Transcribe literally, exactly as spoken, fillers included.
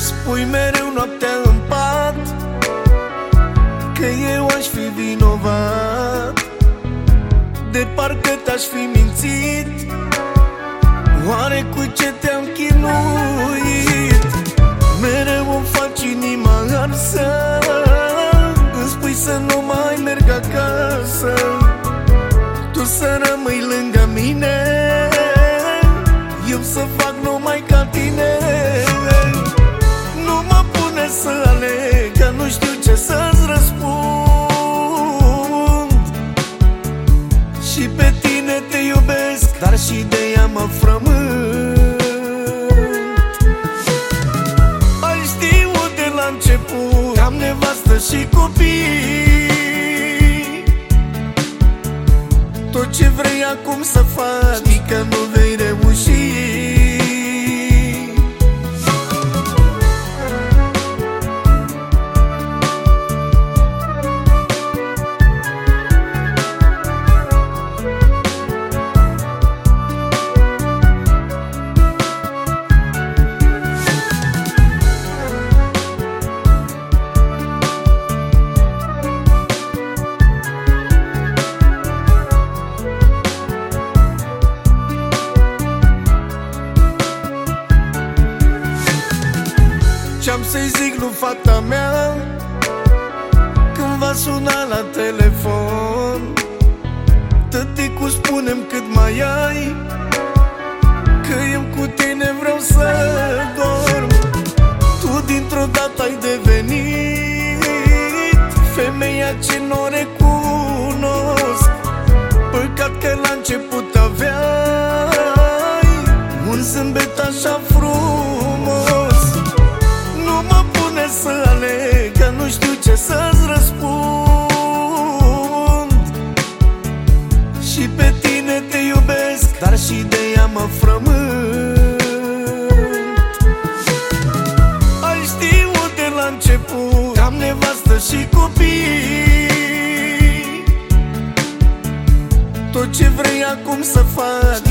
Spui mereu noaptea în pat că eu aș fi vinovat, de parcă te-aș fi mințit. Oare cu ce te-am chinuit? Mereu îmi faci inima arsă, îmi spui să nu mai merg acasă, tu să rămâi lângă mine, eu să fac numai ca tine. Nu mă pune să aleg, că nu știu ce să-ți răspund. Și pe tine te iubesc, dar și de ea mă frământ. Ai știut de la început că am nevastă și copii. Tot ce vrei acum să faci, știi că nu vei reuși. Ce-am să-i zic lui fata mea când va suna la telefon? Tăticu, spune-mi cât mai ai, că eu cu tine vreau să dorm. Tu dintr-o dată ai devenit femeia ce n-o recunosc. Păcat că la început aveai un zâmbet așa frumos. Să aleg, că nu știu ce să-ți răspund. Și pe tine te iubesc, dar și de ea mă frământ. Ai știut de la început că am nevastă și copii. Tot ce vrei acum să faci,